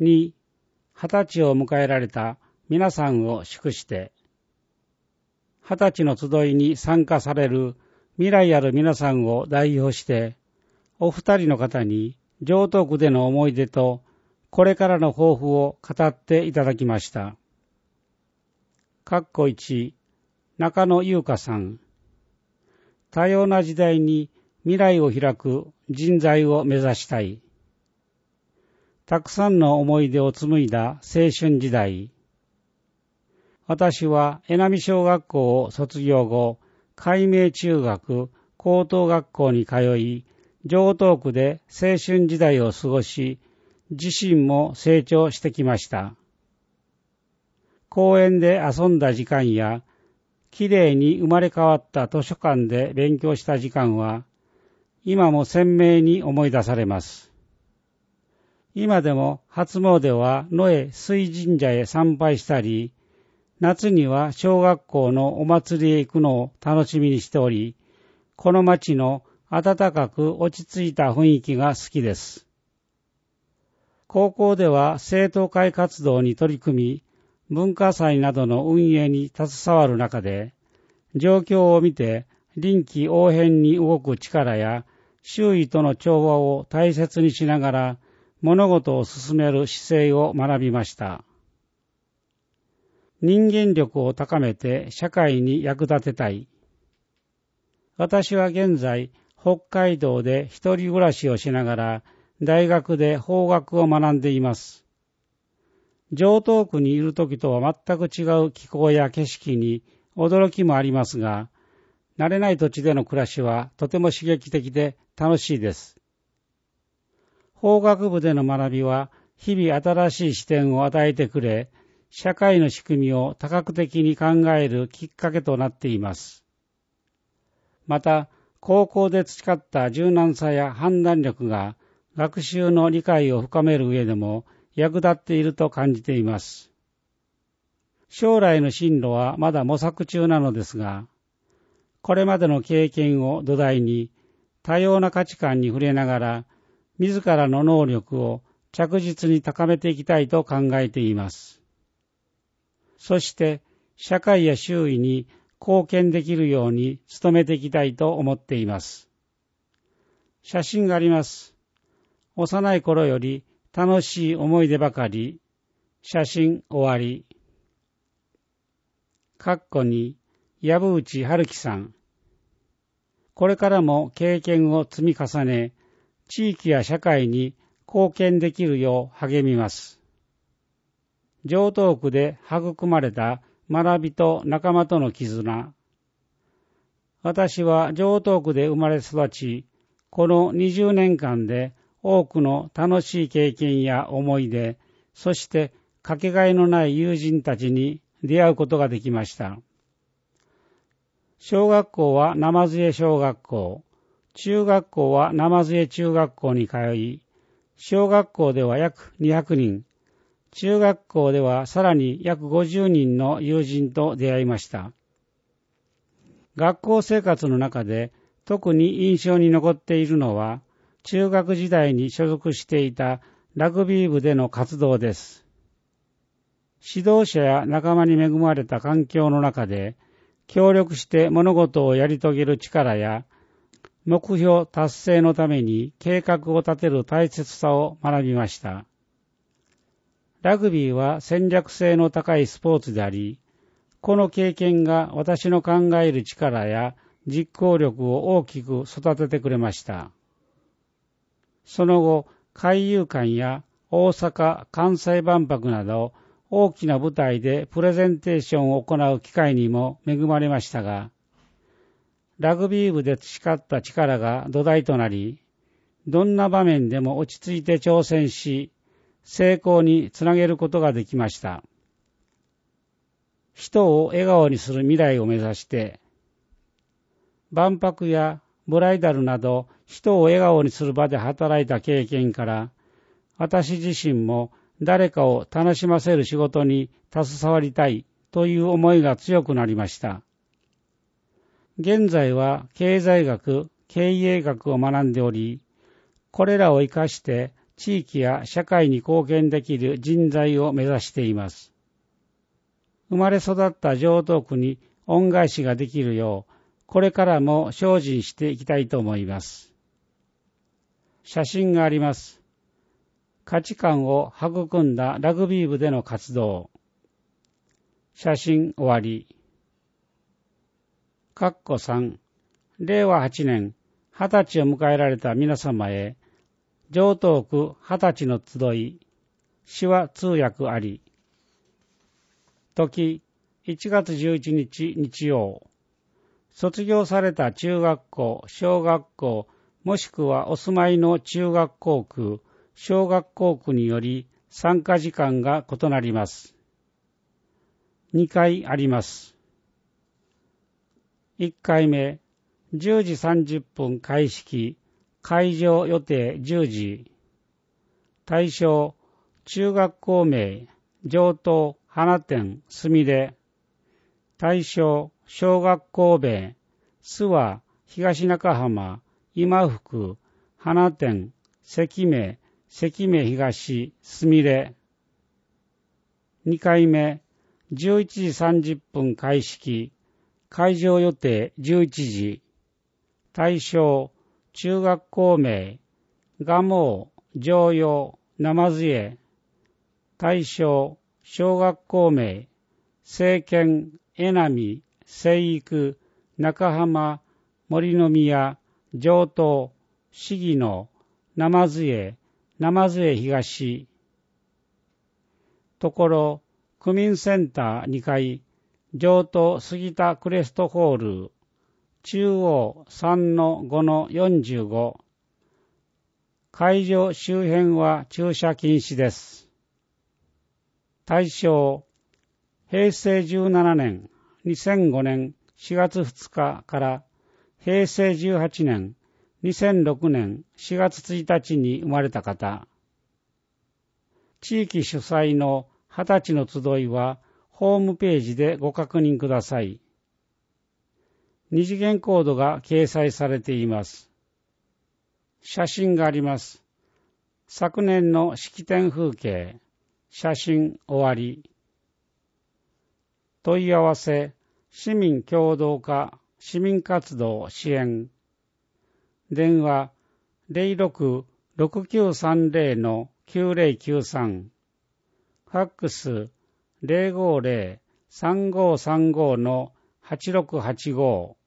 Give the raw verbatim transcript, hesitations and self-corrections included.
に二十歳を迎えられた皆さんを祝して、二十歳の集いに参加される未来ある皆さんを代表して、お二人の方に常套句での思い出とこれからの抱負を語っていただきました。かっこいち、中野優香さん。多様な時代に未来を開く人材を目指したい。たくさんの思い出を紡いだ青春時代。私は江波小学校を卒業後、海明中学、高等学校に通い、常套句で青春時代を過ごし、自身も成長してきました。公園で遊んだ時間や、きれいに生まれ変わった図書館で勉強した時間は、今も鮮明に思い出されます。今でも初詣は野江水神社へ参拝したり、夏には小学校のお祭りへ行くのを楽しみにしており、この町の暖かく落ち着いた雰囲気が好きです。高校では生徒会活動に取り組み、文化祭などの運営に携わる中で、状況を見て臨機応変に動く力や周囲との調和を大切にしながら物事を進める姿勢を学びました。人間力を高めて社会に役立てたい。私は現在、北海道で一人暮らしをしながら大学で法学を学んでいます。常套句にいるときとは全く違う気候や景色に驚きもありますが、慣れない土地での暮らしはとても刺激的で楽しいです。法学部での学びは日々新しい視点を与えてくれ、社会の仕組みを多角的に考えるきっかけとなっています。また、高校で培った柔軟さや判断力が学習の理解を深める上でも役立っていると感じています。将来の進路はまだ模索中なのですが、これまでの経験を土台に多様な価値観に触れながら、自らの能力を着実に高めていきたいと考えています。そして、社会や周囲に貢献できるように努めていきたいと思っています。写真があります。幼い頃より楽しい思い出ばかり。写真終わり。かっこに、藪内春樹さん。これからも経験を積み重ね、地域や社会に貢献できるよう励みます。常套句で育まれた学びと仲間との絆。私は常套句で生まれ育ち、このにじゅうねんかんで多くの楽しい経験や思い出、そしてかけがえのない友人たちに出会うことができました。小学校は鯰江小学校、中学校は鯰江中学校に通い、小学校では約にひゃくにん、中学校ではさらに約ごじゅうにんの友人と出会いました。学校生活の中で特に印象に残っているのは、中学時代に所属していたラグビー部での活動です。指導者や仲間に恵まれた環境の中で、協力して物事をやり遂げる力や、目標達成のために計画を立てる大切さを学びました。ラグビーは戦略性の高いスポーツであり、この経験が私の考える力や実行力を大きく育ててくれました。その後、海遊館や大阪・関西万博など大きな舞台でプレゼンテーションを行う機会にも恵まれましたが、ラグビー部で培った力が土台となり、どんな場面でも落ち着いて挑戦し、成功につなげることができました。人を笑顔にする未来を目指して、万博やブライダルなど人を笑顔にする場で働いた経験から、私自身も誰かを楽しませる仕事に携わりたいという思いが強くなりました。現在は経済学、経営学を学んでおり、これらを活かして地域や社会に貢献できる人材を目指しています。生まれ育った城東区に恩返しができるよう、これからも精進していきたいと思います。写真があります。価値観を育んだラグビー部での活動。写真終わり。かっこさん、れいわはちねん、はたちを迎えられた皆様へ、城東区はたちの集い、手話通訳あり。時、いちがつじゅういちにち日曜。卒業された中学校、小学校、もしくはお住まいの中学校区、小学校区により参加時間が異なります。にかいあります。いっかいめ、じゅうじさんじゅっぷん開式、会場予定じゅうじ。対象、中学校名、城東花店すみれ。対象、小学校名、諏訪東中浜今福花店関名関名東すみれ。にかいめ、じゅういちじさんじゅっぷん開式、会場予定じゅういちじ。対象、中学校名、蒲生常陽鯰江。対象、小学校名、聖剣江波生育中浜森の宮上東市議の鯰江鯰江東。ところ、区民センターにかい、上東杉田クレストホール、中央 さんのごのよんじゅうご。会場周辺は駐車禁止です。対象、へいせいじゅうななねん、にせんごねんしがつふつかからへいせいじゅうはちねん、にせんろくねんしがつついたちに生まれた方。地域主催のはたちの集いはホームページでご確認ください。二次元コードが掲載されています。写真があります。昨年の式典風景。写真終わり。問い合わせ、市民協働課市民活動支援。電話 ゼロろく ろくきゅうさんゼロ のきゅうゼロきゅうさん。ファックス ゼロごゼロ さんごさんご のはちろくはちご。